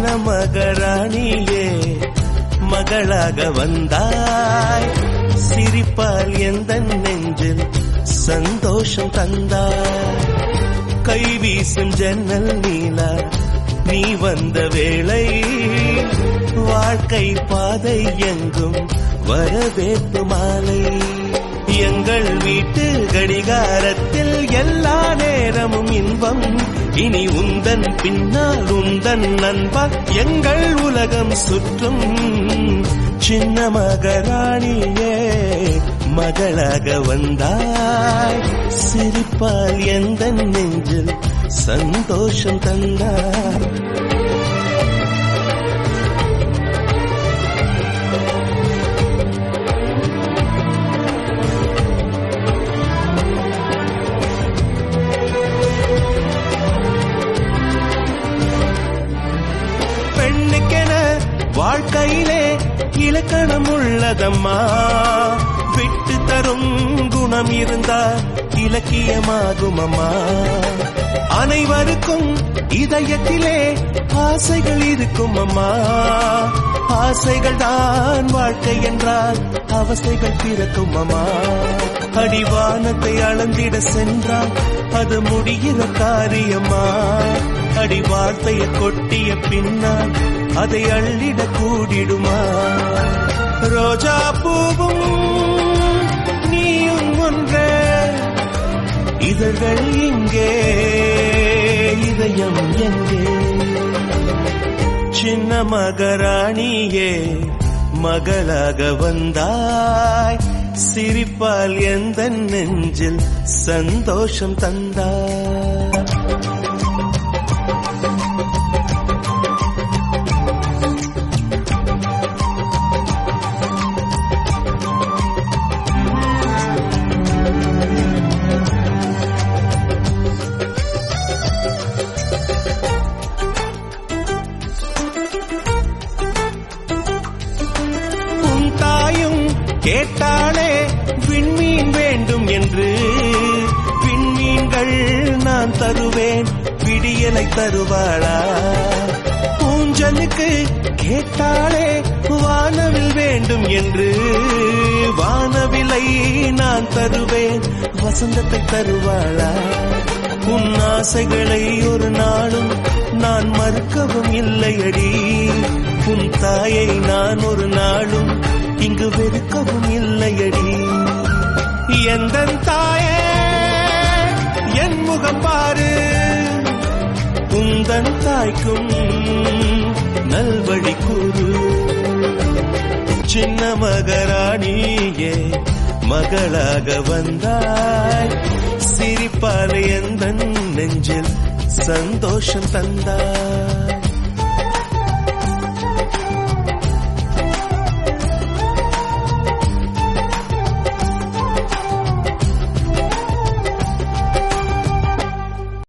சின்ன மகாராணியே மகளாக வந்தாய், சிரிப்பால் எந்தன் நெஞ்சில் சந்தோஷம் தந்தாய். கைவீசும் ஜன்னல் நீலா நீ வந்த வேளை, வாழ்க்கை பாதை எங்கும் வரவேற்பு மாலை. எங்கள் வீட்டு கடிகாரத்தில் எல்லா நேரமும் இன்பம், இனி உந்தன் பின்னால் உந்தன் நண்பன் எங்கள் உலகம் சுற்றும். சின்ன மகாராணியே மகளாக வந்தாய், சிரிப்பால் எந்தன் நெஞ்சில் சந்தோஷம் தந்தாய். பெண்ணுக்கென வாழ்க்கையிலே இலக்கணம் உள்ளதம்மா, விட்டு தரும் குணம் இருந்தால் இலக்கியமாகும் அம்மா. அனைவருக்கும் இதயத்திலே ஆசைகள் இருக்கும் அம்மா, ஆசைகள் தான் வாழ்க்கை என்றால் அவசைகள் பிறக்கும் அம்மா. அடிவானத்தை அளந்திட சென்றால் அது முடிகிற காரியம்மா, அடி வார்த்தையை கொட்டிய பின்னால் அதை அள்ளிட கூடிடுமா. ரோஜா பூவும் நீயும் ஒன்றே, இதழ்கள் இங்கே இதயம் எங்கே. சின்ன மகாராணியே மகளாக வந்தாய், சிரிப்பால் எந்தன் நெஞ்சில் சந்தோஷம் தந்தாய். கேட்டாளே விண்மீன் வேண்டும் என்று, விண்மீன்கள் நான் தருவேன் விடியலை தருவாளா. ஊஞ்சலுக்கு கேட்டாளே வானவில் வேண்டும் என்று, வானவிலை நான் தருவேன் வசந்தத்தை தருவாளா. உன் ஆசைகளை ஒரு நாளும் நான் மறுக்கவும் இல்லையடி, உன் தாயை நான் ஒரு நாளும் இங்கு வெறுக்கவும் இல்லையடி. எந்தன் தாயே என் முகம் பாரு, உந்தன் தாய்க்கும் நல்வழி கூறு. சின்ன மகாராணியே மகளாக வந்தாய், சிரிப்பால் எந்தன் நெஞ்சில் சந்தோஷம் தந்தாய்.